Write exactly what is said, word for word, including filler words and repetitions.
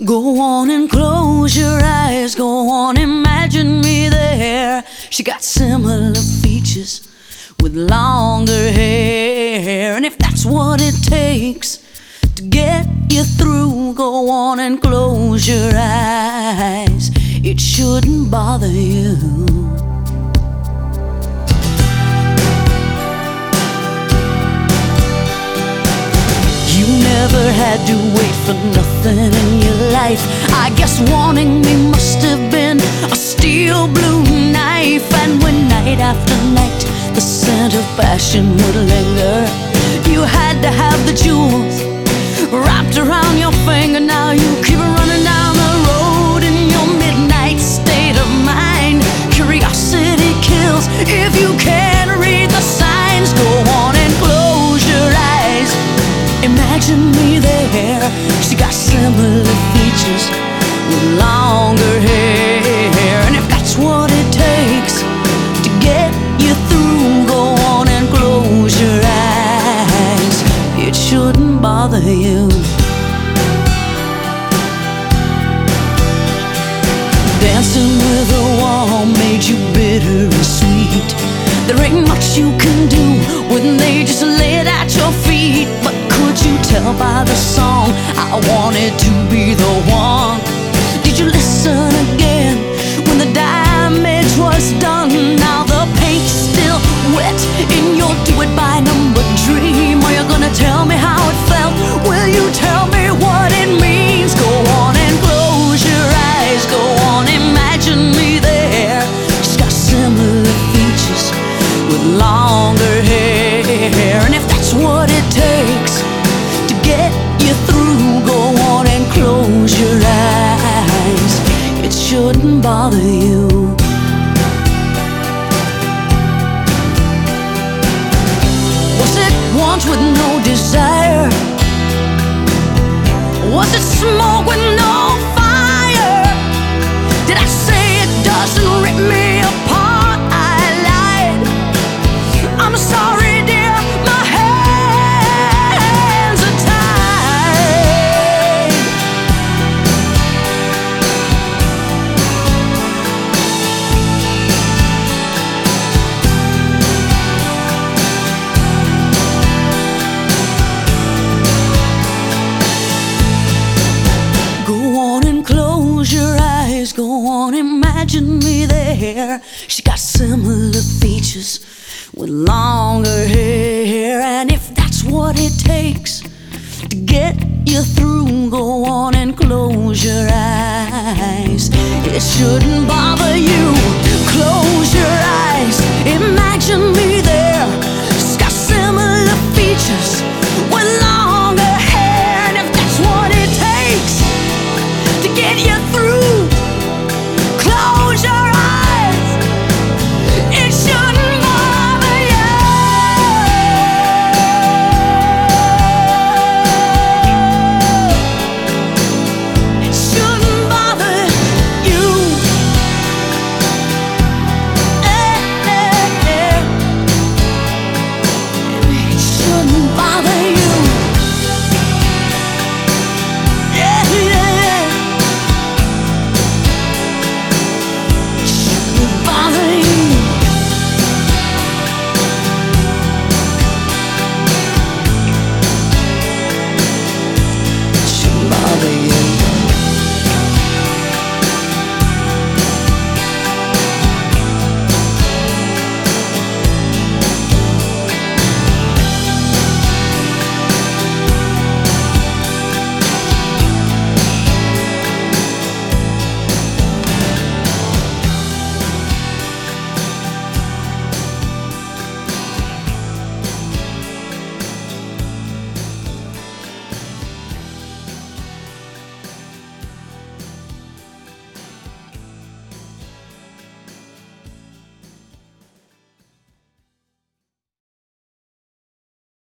Go on and close your eyes, go on, imagine me there. She got similar features with longer hair. And if that's what it takes to get you through, go on and close your eyes. It shouldn't bother you. You never had to wait for nothing in your life. I guess wanting me must have been a steel blue knife. And when night after night the scent of passion would linger, you had to have the jewels wrapped around your finger. Now you keep running down the road in your midnight state of mind. Curiosity kills if you can't read the signs. Go on and close your eyes, imagine me there. She got similar features with longer hair. And if that's what it takes to get you through, go on and close your eyes. It shouldn't bother you. Dancing with a wall made you bitter and sweet. There ain't much you can do when they just lay it at your feet. But could you tell by the song I wanted to be the one? Did you listen again when the damage was done? Now the paint's still wet in your do-it-by-number dream. Are you gonna tell me how it felt? Will you tell me what it means? Go on and close your eyes, go on, imagine me there. She's got similar features with longer hair. And if that's what it takes to get you through, go on and close your eyes. It shouldn't bother you. Was it want with no desire? Was it smoke with no fire? Did I say it doesn't rip me apart? I lied. I'm sorry, dear, my hands are tied. Go on and close your eyes, go on, imagine me there. She got similar features with longer hair. And if that's what it takes to get you through, go on and close your eyes. It shouldn't bother you. Close your eyes.